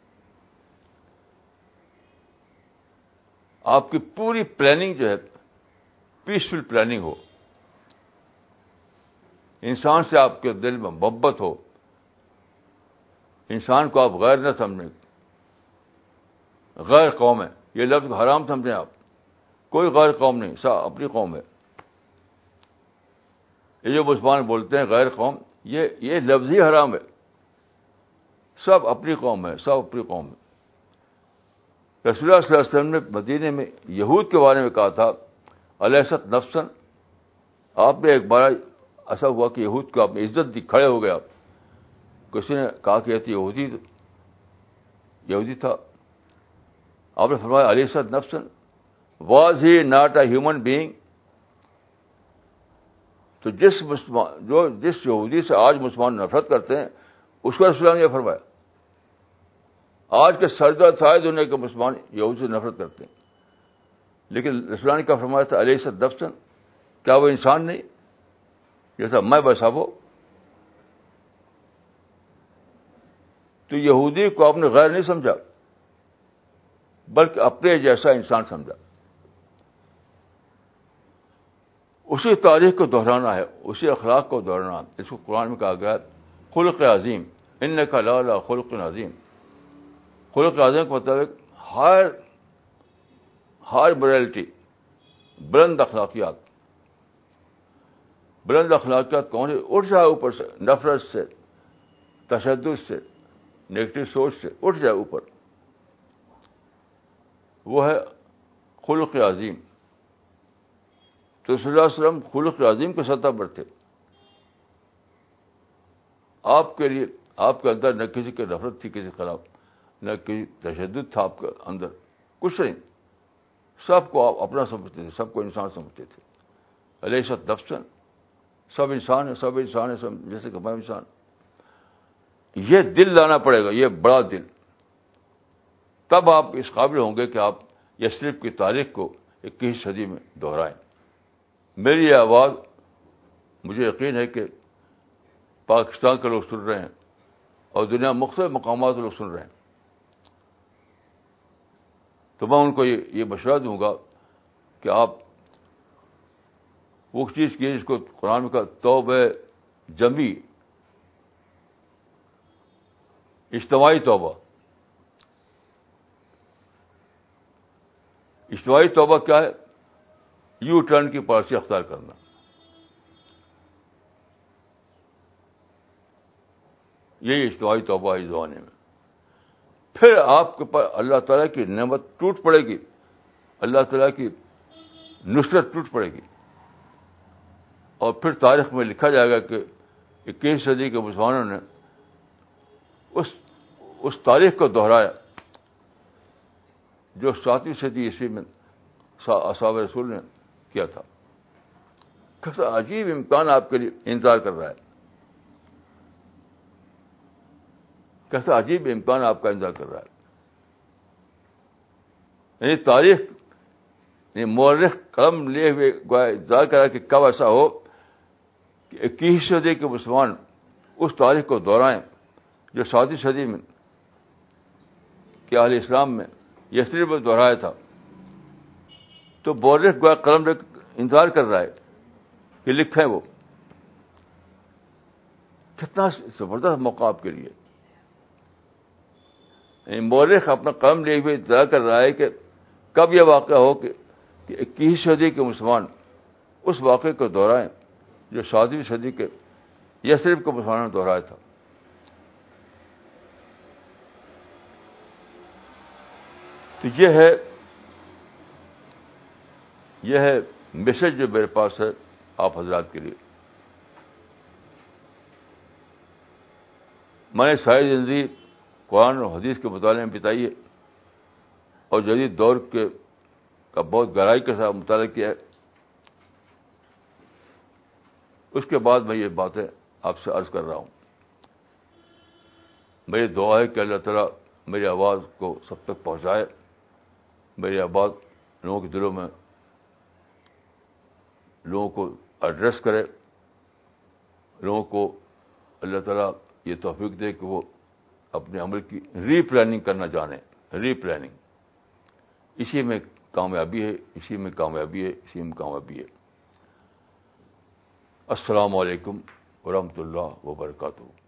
آپ کی پوری پلاننگ جو ہے پیسفل پلاننگ ہو، انسان سے آپ کے دل میں محبت ہو، انسان کو آپ غیر نہ سمجھیں. غیر قوم ہے یہ لفظ حرام سمجھیں آپ. کوئی غیر قوم نہیں، سب اپنی قوم ہے. یہ جو مسلمان بولتے ہیں غیر قوم، یہ لفظ ہی حرام ہے. سب اپنی قوم ہے، سب اپنی قوم ہے. رسول اللہ صلی اللہ علیہ وسلم نے مدینے میں یہود کے بارے میں کہا تھا الیست نفسن. آپ نے ایک بار ایسا ہوا کہ یہود کو آپ نے عزت دی، کھڑے ہو گئے آپ. کسی نے کہا کہ یہ تو یہودی تھا. آپ نے فرمایا الیست نفسن، was he not a human being. تو جس یہودی سے آج مسلمان نفرت کرتے ہیں اس کو رسول اللہ نے یہ فرمایا. آج کے سردا سائے دنیا کے مسلمان یہودی سے نفرت کرتے ہیں، لیکن رسول اللہ نے کیا فرمایا تھا الیست نفسن. کیا وہ انسان نہیں جیسا میں ویسا وہ؟ تو یہودی کو آپ نے غیر نہیں سمجھا بلکہ اپنے جیسا انسان سمجھا. اسی تاریخ کو دہرانا ہے، اسی اخلاق کو دہرانا. اس کو قرآن میں کہا گیا ہے خلق عظیم، انک لعلی خلق عظیم. خلق عظیم کا مطلب ہر morality، بلند اخلاقیات. بلند اخلاقیات کون ہے؟ اٹھ جائے اوپر سے، نفرت سے، تشدد سے، نیگیٹو سوچ سے اٹھ جائے اوپر. وہ ہے خلق عظیم. تو صلی اللہ علیہ وسلم خلق عظیم کے سطح پر تھے. آپ کے لیے، آپ کے اندر نہ کسی کی نفرت تھی کسی کے خلاف، نہ کسی تشدد تھا آپ کے اندر، کچھ نہیں. سب کو آپ اپنا سمجھتے تھے، سب کو انسان سمجھتے تھے. الیست نفسن، سب انسان ہے، سب انسان ہے، سب جیسے کہ میں انسان. یہ دل لانا پڑے گا، یہ بڑا دل. تب آپ اس قابل ہوں گے کہ آپ یثرب کی تاریخ کو 21 صدی میں دہرائیں. میری یہ آواز مجھے یقین ہے کہ پاکستان کے لوگ سن رہے ہیں اور دنیا مختلف مقامات کے لوگ سن رہے ہیں. تو میں ان کو یہ مشورہ دوں گا کہ آپ وہ چیز کی جس کو قرآن میں کہا توبہ جمی، اجتماعی توبہ. اجتماعی توبہ کیا ہے؟ یو ٹرن کی پالیسی اختیار کرنا. یہی اجتماعی توبہ ہے اس زمانے میں. پھر آپ کے پر اللہ تعالیٰ کی نعمت ٹوٹ پڑے گی، اللہ تعالیٰ کی نصرت ٹوٹ پڑے گی. اور پھر تاریخ میں لکھا جائے گا کہ 21 صدی کے مسلمانوں نے اس تاریخ کو دہرایا جو 7ویں صدی عیسوی میں اصحاب رسول نے کیا تھا. کیسا عجیب امکان آپ کے لیے انتظار کر رہا ہے، کیسا عجیب امکان آپ کا انتظار کر رہا ہے. یعنی تاریخ، یعنی مورخ قلم لیے ہوئے انتظار کر رہا ہے کہ کب ایسا ہو کہ 21 صدی کے مسلمان اس تاریخ کو دہرائیں جو 7ویں صدی میں کہ اہل اسلام میں یثرب میں دہرایا تھا. تو مورخ گویا قلم لے انتظار کر رہا ہے کہ لکھیں وہ. کتنا زبردست موقع آپ کے لیے. مورخ اپنا قلم لیے ہوئے انتظار کر رہا ہے کہ کب یہ واقعہ ہو کہ 21 صدی کے مسلمان اس واقعے کو دہرائیں جو 7ویں صدی کے یثرب کے مسلمانوں نے دہرایا تھا. تو یہ ہے میسج جو میرے پاس ہے آپ حضرات کے لیے. میں نے ساری زندگی قرآن اور حدیث کے مطالعے میں بتائی ہے اور جدید دور کا بہت گہرائی کے ساتھ مطالعہ کیا ہے. اس کے بعد میں یہ باتیں آپ سے عرض کر رہا ہوں. میری دعا ہے کہ اللہ تعالیٰ میری آواز کو سب تک پہنچائے، میری آواز لوگوں کے دلوں میں لوگوں کو ایڈریس کرے، لوگوں کو اللہ تعالیٰ یہ توفیق دے کہ وہ اپنے عمل کی ری پلاننگ کرنا جانیں. ری پلاننگ اسی میں کامیابی ہے، اسی میں کامیابی ہے، اسی میں کامیابی ہے. السلام علیکم ورحمۃ اللہ وبرکاتہ.